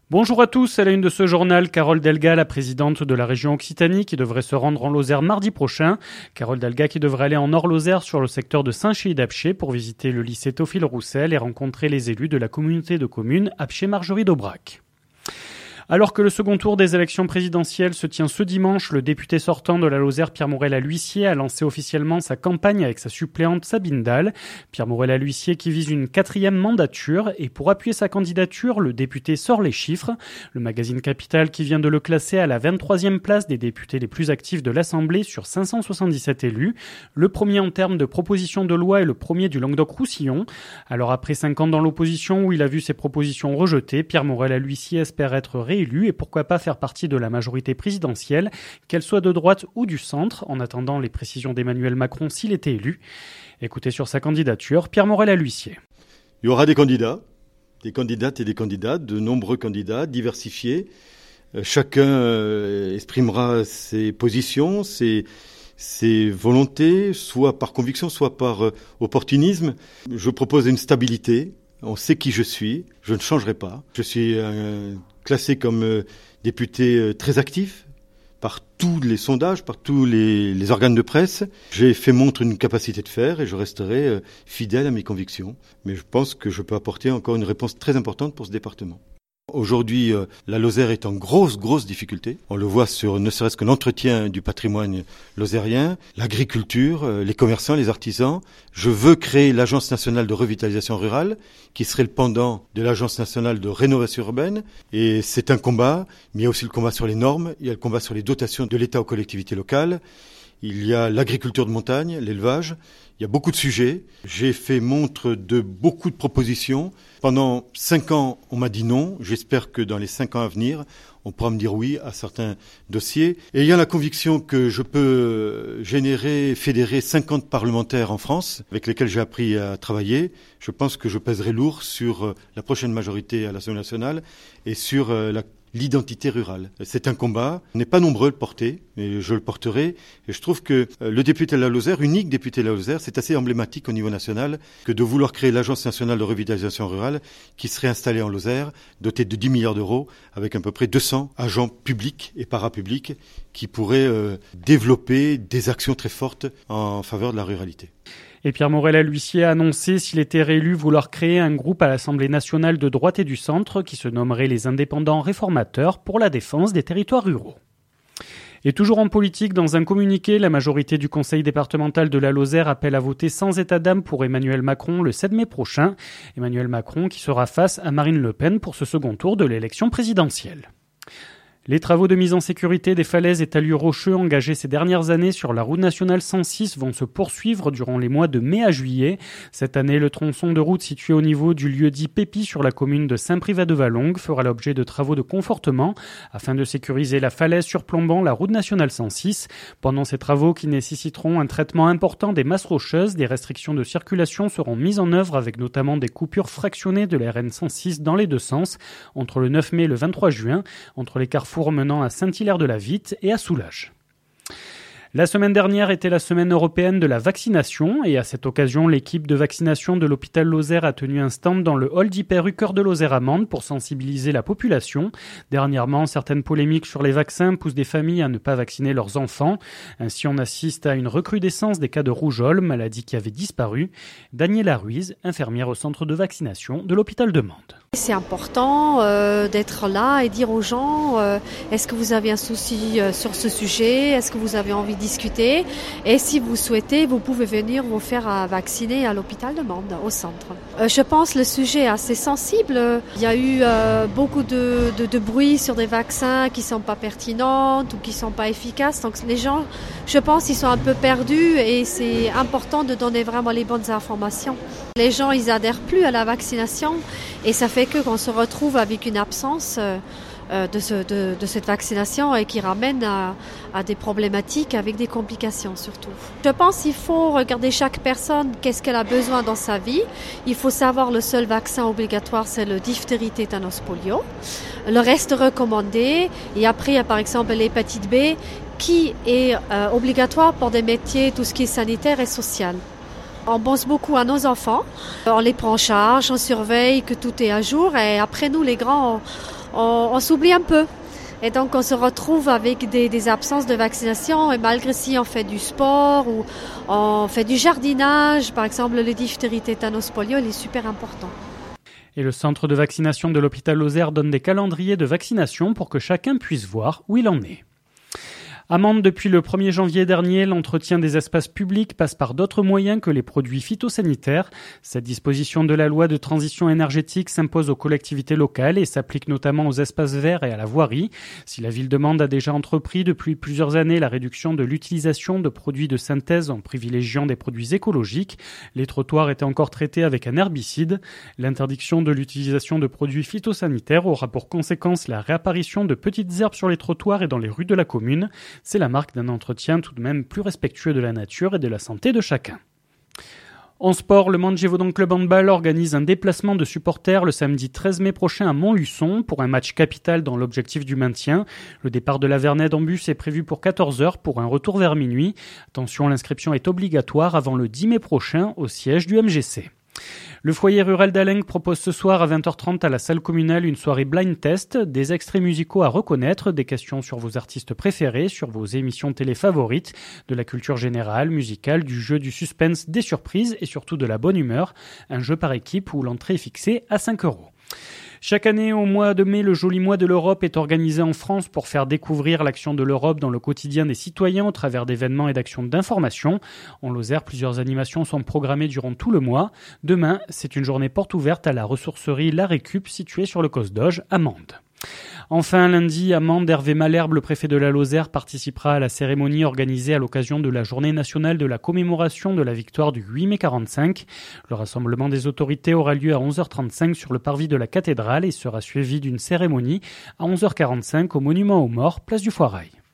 Bonjour à tous, à la une de ce journal, Carole Delga, la présidente de la région Occitanie, qui devrait se rendre en Lozère mardi prochain. Carole Delga qui devrait aller en Nord-Lozère sur le secteur de Saint-Chély-d'Apcher pour visiter le lycée Théophile-Roussel et rencontrer les élus de la communauté de communes Apcher-Margerie-d'Aubrac. Alors que le second tour des élections présidentielles se tient ce dimanche, le député sortant de la Lozère, Pierre Morella-L'Huissier, a lancé officiellement sa campagne avec sa suppléante Sabine Dalle. Pierre Morella-L'Huissier qui vise une 4e mandature et pour appuyer sa candidature, le député sort les chiffres. Le magazine Capital qui vient de le classer à la 23e place des députés les plus actifs de l'Assemblée sur 577 élus. Le premier en termes de propositions de loi et le premier du Languedoc-Roussillon. Alors après 5 ans dans l'opposition où il a vu ses propositions rejetées, Pierre Morella-L'Huissier espère être réélu et pourquoi pas faire partie de la majorité présidentielle, qu'elle soit de droite ou du centre, en attendant les précisions d'Emmanuel Macron s'il était élu. Écoutez sur sa candidature, Pierre Morella-L'Huissier. Il y aura des candidats, des candidates et des candidats, de nombreux candidats diversifiés. Chacun exprimera ses positions, ses volontés, soit par conviction, soit par opportunisme. Je propose une stabilité. On sait qui je suis, je ne changerai pas. Je suis classé comme député très actif par tous les sondages, par tous les organes de presse. J'ai fait montre d'une capacité de faire et je resterai fidèle à mes convictions. Mais je pense que je peux apporter encore une réponse très importante pour ce département. Aujourd'hui, la Lozère est en grosse difficulté. On le voit sur ne serait-ce que l'entretien du patrimoine lozérien, l'agriculture, les commerçants, les artisans. Je veux créer l'Agence nationale de revitalisation rurale, qui serait le pendant de l'Agence nationale de rénovation urbaine. Et c'est un combat, mais il y a aussi le combat sur les normes, il y a le combat sur les dotations de l'État aux collectivités locales. Il y a l'agriculture de montagne, l'élevage. Il y a beaucoup de sujets. J'ai fait montre de beaucoup de propositions. Pendant 5 ans, on m'a dit non. J'espère que dans les 5 ans à venir, on pourra me dire oui à certains dossiers. Et il y a la conviction que je peux fédérer 50 parlementaires en France, avec lesquels j'ai appris à travailler. Je pense que je pèserai lourd sur la prochaine majorité à l'Assemblée nationale et sur l'identité rurale. C'est un combat. On n'est pas nombreux à le porter, mais je le porterai. Et je trouve que le député de la Lozère, unique député de la Lozère, c'est assez emblématique au niveau national que de vouloir créer l'Agence nationale de revitalisation rurale qui serait installée en Lozère, dotée de 10 milliards d'euros, avec à peu près 200 agents publics et parapublics qui pourraient développer des actions très fortes en faveur de la ruralité. Et Pierre Morella-L'Huissier a annoncé, s'il était réélu, vouloir créer un groupe à l'Assemblée nationale de droite et du centre qui se nommerait les Indépendants Réformateurs pour la défense des territoires ruraux. Et toujours en politique, dans un communiqué, la majorité du conseil départemental de la Lozère appelle à voter sans état d'âme pour Emmanuel Macron le 7 mai prochain. Emmanuel Macron qui sera face à Marine Le Pen pour ce second tour de l'élection présidentielle. Les travaux de mise en sécurité des falaises et talus rocheux engagés ces dernières années sur la route nationale 106 vont se poursuivre durant les mois de mai à juillet. Cette année, le tronçon de route situé au niveau du lieu-dit Pépi sur la commune de Saint-Privat-de-Vallongue fera l'objet de travaux de confortement afin de sécuriser la falaise surplombant la route nationale 106. Pendant ces travaux qui nécessiteront un traitement important des masses rocheuses, des restrictions de circulation seront mises en œuvre avec notamment des coupures fractionnées de la RN 106 dans les deux sens entre le 9 mai et le 23 juin, entre les carrefours menant à Saint-Hilaire-de-la-Vitte et à Soulages. La semaine dernière était la semaine européenne de la vaccination et à cette occasion, l'équipe de vaccination de l'hôpital Lozère a tenu un stand dans le hall d'Hyper-U Cœur de Lozère-Amande pour sensibiliser la population. Dernièrement, certaines polémiques sur les vaccins poussent des familles à ne pas vacciner leurs enfants. Ainsi, on assiste à une recrudescence des cas de rougeole, maladie qui avait disparu. Daniela Ruiz, infirmière au centre de vaccination de l'hôpital de Mende. C'est important d'être là et dire aux gens est-ce que vous avez un souci sur ce sujet, est-ce que vous avez envie de discuter et si vous souhaitez, vous pouvez venir vous faire vacciner à l'hôpital de Mende, au centre. Je pense que le sujet est assez sensible. Il y a eu beaucoup de bruit sur des vaccins qui ne sont pas pertinents ou qui ne sont pas efficaces. Donc les gens, je pense, ils sont un peu perdus et c'est important de donner vraiment les bonnes informations. Les gens, ils adhèrent plus à la vaccination et ça fait qu'on se retrouve avec une absence de cette vaccination et qui ramène à des problématiques avec des complications surtout. Je pense qu'il faut regarder chaque personne, qu'est-ce qu'elle a besoin dans sa vie. Il faut savoir le seul vaccin obligatoire, c'est le diphtérie, tétanos, polio. Le reste recommandé. Et après, il y a par exemple l'hépatite B qui est obligatoire pour des métiers, tout ce qui est sanitaire et social. On pense beaucoup à nos enfants, on les prend en charge, on surveille que tout est à jour et après nous les grands, on s'oublie un peu. Et donc on se retrouve avec des absences de vaccination et malgré si on fait du sport ou on fait du jardinage, par exemple le diphtérie, tétanos, polio, il est super important. Et le centre de vaccination de l'hôpital Lozère donne des calendriers de vaccination pour que chacun puisse voir où il en est. À Mende, depuis le 1er janvier dernier, l'entretien des espaces publics passe par d'autres moyens que les produits phytosanitaires. Cette disposition de la loi de transition énergétique s'impose aux collectivités locales et s'applique notamment aux espaces verts et à la voirie. Si la ville de Mende a déjà entrepris depuis plusieurs années la réduction de l'utilisation de produits de synthèse en privilégiant des produits écologiques, les trottoirs étaient encore traités avec un herbicide. L'interdiction de l'utilisation de produits phytosanitaires aura pour conséquence la réapparition de petites herbes sur les trottoirs et dans les rues de la commune. C'est la marque d'un entretien tout de même plus respectueux de la nature et de la santé de chacun. En sport, le Mende Gévaudan Club Handball organise un déplacement de supporters le samedi 13 mai prochain à Montluçon pour un match capital dans l'objectif du maintien. Le départ de la Vernède en bus est prévu pour 14h pour un retour vers minuit. Attention, l'inscription est obligatoire avant le 10 mai prochain au siège du MGC. Le foyer rural d'Aleng propose ce soir à 20h30 à la salle communale une soirée blind test, des extraits musicaux à reconnaître, des questions sur vos artistes préférés, sur vos émissions télé favorites, de la culture générale, musicale, du jeu, du suspense, des surprises et surtout de la bonne humeur. Un jeu par équipe où l'entrée est fixée à 5 €. Chaque année, au mois de mai, le joli mois de l'Europe est organisé en France pour faire découvrir l'action de l'Europe dans le quotidien des citoyens au travers d'événements et d'actions d'information. En Lozère, plusieurs animations sont programmées durant tout le mois. Demain, c'est une journée porte ouverte à la ressourcerie La Récup située sur le Cos d'Auge à Mende. Enfin, lundi, à Mende, Hervé Malherbe, le préfet de la Lozère, participera à la cérémonie organisée à l'occasion de la journée nationale de la commémoration de la victoire du 8 mai 45. Le rassemblement des autorités aura lieu à 11h35 sur le parvis de la cathédrale et sera suivi d'une cérémonie à 11h45 au monument aux morts, place du Foirail.